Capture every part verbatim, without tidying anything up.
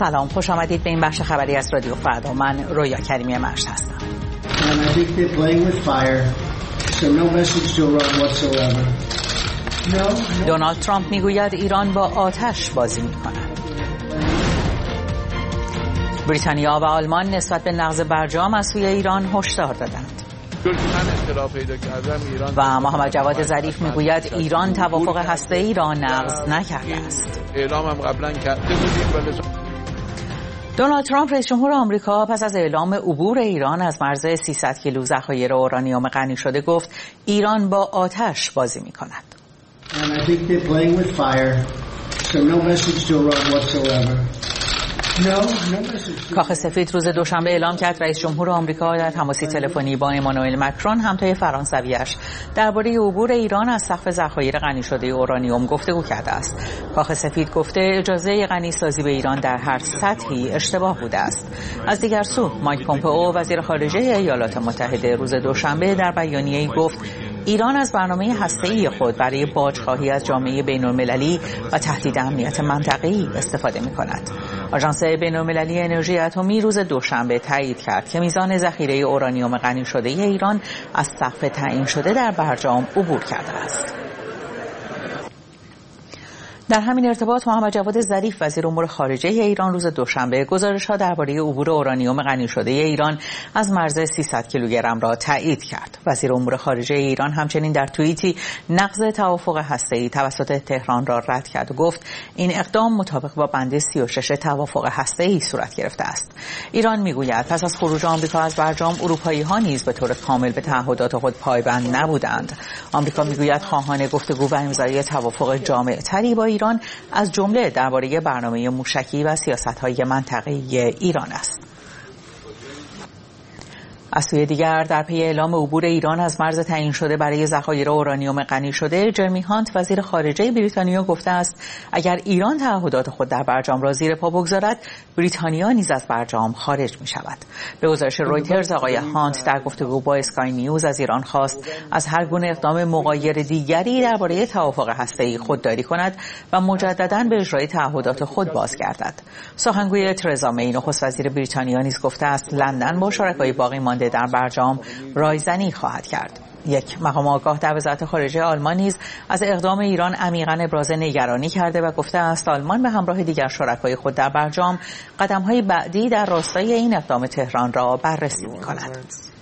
سلام، خوش آمدید به این بخش خبری از رادیو فردا. من رویا کریمی مرشد هستم. دونالد ترامپ میگوید ایران با آتش بازی می‌کند. بریتانیا و آلمان نسبت به نقض برجام از سوی ایران هشدار دادند. و محمد جواد ظریف میگوید ایران توافق هسته‌ای را نقض نکرده است. اعلامم قبلا کرده بودیم. دونالد ترامپ رئیس جمهور آمریکا پس از اعلام عبور ایران از مرز سیصد کیلو ذخایر اورانیوم غنی شده گفت ایران با آتش بازی می‌کند. کاخ سفید روز دوشنبه اعلام کرد رئیس جمهور آمریکا در تماسی تلفنی با امانوئل مکرون همتای فرانسویش درباره عبور ایران از سقف ذخایر غنی شده اورانیوم گفتگو کرده است. کاخ سفید گفته اجازه غنی سازی به ایران در هر سطحی اشتباه بوده است. از دیگر سو مایک پومپئو وزیر خارجه ایالات متحده روز دوشنبه در بیانیه‌ای گفت ایران از برنامه هسته‌ای خود برای باج‌خواهی از جامعه بین‌المللی و تهدید امنیت منطقه‌ای استفاده می‌کند. آژانس بین‌المللی انرژی اتمی روز دوشنبه تایید کرد که میزان ذخیره اورانیوم غنی شده ایران از سقف تعیین شده در برجام عبور کرده است. در همین ارتباط محمد جواد ظریف وزیر امور خارجه ایران روز دوشنبه گزارش‌ها درباره عبور اورانیوم غنی شده ایران از مرز سیصد کیلوگرم را تایید کرد. وزیر امور خارجه ایران همچنین در توییتی نقض توافق هسته‌ای توسط تهران را رد کرد و گفت این اقدام مطابق با بند سی و شش توافق هسته‌ای صورت گرفته است. ایران میگوید پس از خروج آمریکا از برجام اروپایی‌ها نیز به طور کامل به تعهدات خود پایبند نبودند. آمریکا میگوید خواهان گفتگو و امضای توافق جامع‌تری با ایران از جمله درباره برنامه موشکی و سیاست‌های منطقه‌ای ایران است. از سوی دیگر در پی اعلام عبور ایران از مرز تعیین شده برای ذخایر اورانیوم غنی شده، جرمی هانت وزیر خارجه بریتانیا گفته است اگر ایران تعهدات خود در برجام را زیر پا بگذارد، بریتانیا نیز از برجام خارج می شود. به گزارش رویترز آقای هانت در گفتگو با اسکای نیوز از ایران خواست از هر گونه اقدام مغایر دیگری درباره توافق هسته‌ای خودداری کند و مجدداً به اجرای تعهدات خود بازگردد. سخنگوی ترزا می نخست وزیر بریتانیا نیز گفته است لندن با شرکای باقی مانده در برجام رایزنی خواهد کرد. یک مقام آگاه در وزارت خارجه آلمان نیز از اقدام ایران عمیقاً ابراز نگرانی کرده و گفته است آلمان به همراه دیگر شرکای خود در برجام قدم‌های بعدی در راستای این اقدام تهران را بررسی می‌کند.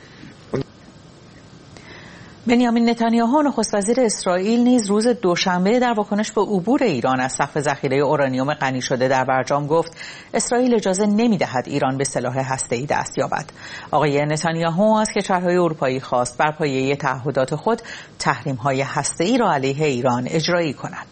بنیامین نتانیاهو نخست وزیر اسرائیل نیز روز دوشنبه در واکنش به عبور ایران از سقف ذخیره اورانیوم غنی شده در برجام گفت اسرائیل اجازه نمی‌دهد ایران به سلاح هسته‌ای دست یابد. آقای نتانیاهو از کشورهای اروپایی خواست بر پایه تعهدات خود تحریم‌های هسته‌ای را علیه ایران اجرایی کند.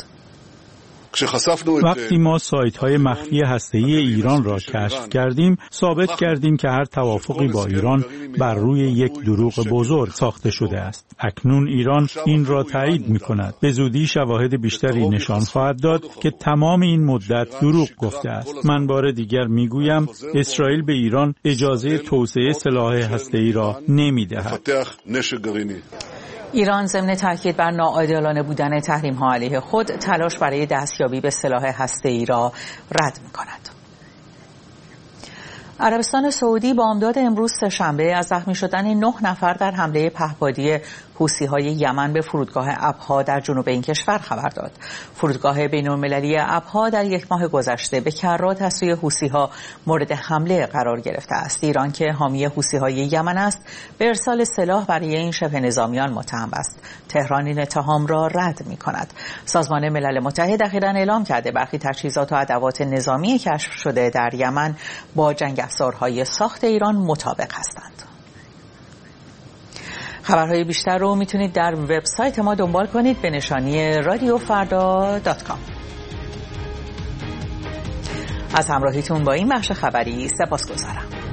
وقتی ما سایت‌های مخفی هسته‌ای ایران را کشف کردیم، ثابت کردیم که هر توافقی با ایران بر روی یک دروغ بزرگ ساخته شده است. اکنون ایران این را تایید می‌کند. به زودی شواهد بیشتری نشان خواهد داد که تمام این مدت دروغ گفته است. من بار دیگر می‌گویم اسرائیل به ایران اجازه توسعه سلاح هسته‌ای را نمی‌دهد. ایران ضمن تاکید بر ناعادلانه بودن تحریم‌ها علیه خود تلاش برای دستیابی به سلاح هسته‌ای را رد می‌کند. عربستان سعودی بامداد امروز سه‌شنبه از زخمی شدن نه نفر در حمله پهپادی حوثی‌های یمن به فرودگاه ابها در جنوب این کشور خبر داد. فرودگاه بین‌المللی ابها در یک ماه گذشته به کرات از سوی حوثی‌ها مورد حمله قرار گرفته است. ایران که حامی حوثی‌های یمن است، به ارسال سلاح برای این شبه نظامیان متهم است. تهران این اتهام را رد می‌کند. سازمان ملل متحد اخیراً اعلام کرده برخی تجهیزات و ادوات نظامی کشف شده در یمن با جنگ افزارهای ساخت ایران مطابق هستند. خبرهای بیشتر رو میتونید در وبسایت ما دنبال کنید به نشانی رادیو فردا دات کام. از همراهیتون با این بخش خبری سپاسگزارم.